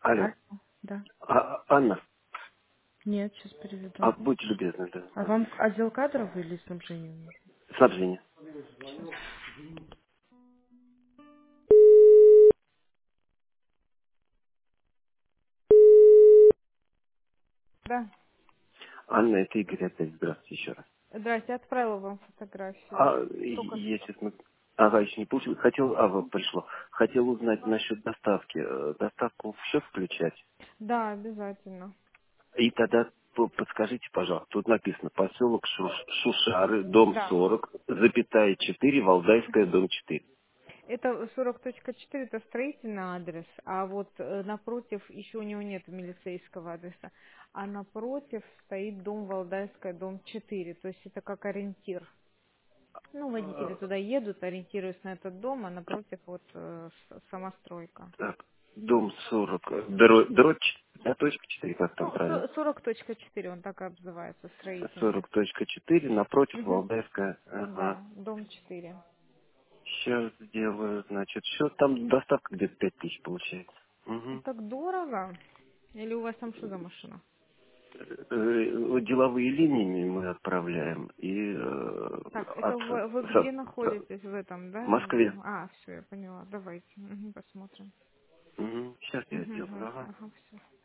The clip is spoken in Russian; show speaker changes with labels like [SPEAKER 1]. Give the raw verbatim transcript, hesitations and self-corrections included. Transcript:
[SPEAKER 1] Алло.
[SPEAKER 2] А, да.
[SPEAKER 1] А, Анна,
[SPEAKER 2] Нет, сейчас переведу.
[SPEAKER 1] а будьте любезны, да.
[SPEAKER 2] А вам отдел кадров или снабжение нужно?
[SPEAKER 1] Снабжение.
[SPEAKER 2] Сейчас. Да.
[SPEAKER 1] Анна, это Игорь опять. Здравствуйте еще раз.
[SPEAKER 2] Здрасте, отправила вам фотографию.
[SPEAKER 1] А, и-
[SPEAKER 2] Только
[SPEAKER 1] я
[SPEAKER 2] что.
[SPEAKER 1] сейчас... Ага, еще не получил. Хотел... А, вот пришло. Хотел узнать насчет доставки. Э, Доставку в счет включать.
[SPEAKER 2] Да, обязательно.
[SPEAKER 1] И тогда п- подскажите, пожалуйста, тут написано поселок Шуш- Шушары, дом
[SPEAKER 2] Да.
[SPEAKER 1] сорок, запятая четыре, Валдайская, дом четыре.
[SPEAKER 2] Это сорок точка четыре, это строительный адрес, а вот э, напротив, еще у него нет милицейского адреса, а напротив стоит дом Валдайская, дом четыре, то есть это как ориентир. Ну, водители туда едут, ориентируясь на этот дом, а напротив вот э, с- самостройка.
[SPEAKER 1] Так, дом сорок, э, дро, дрочь, да, точка четыре, как там
[SPEAKER 2] Ну,
[SPEAKER 1] правильно?
[SPEAKER 2] со- сорок точка четыре, он так и обзывается, строительный.
[SPEAKER 1] Сорок точка четыре, напротив
[SPEAKER 2] Угу.
[SPEAKER 1] Валдайская. Ага.
[SPEAKER 2] Да, дом четыре.
[SPEAKER 1] Сейчас сделаю, значит, счет. Там доставка где-то пять тысяч получается.
[SPEAKER 2] Ну,
[SPEAKER 1] Угу.
[SPEAKER 2] так дорого. Или у вас там что за машина?
[SPEAKER 1] Деловые линии мы отправляем. И э,
[SPEAKER 2] Так, это
[SPEAKER 1] от,
[SPEAKER 2] вы, вы
[SPEAKER 1] со-
[SPEAKER 2] где
[SPEAKER 1] со-
[SPEAKER 2] находитесь в этом,
[SPEAKER 1] в
[SPEAKER 2] да?
[SPEAKER 1] Москве.
[SPEAKER 2] А, все, я поняла. Давайте, мгм, посмотрим.
[SPEAKER 1] Сейчас я
[SPEAKER 2] Угу,
[SPEAKER 1] сделаю. Ага.
[SPEAKER 2] ага, все.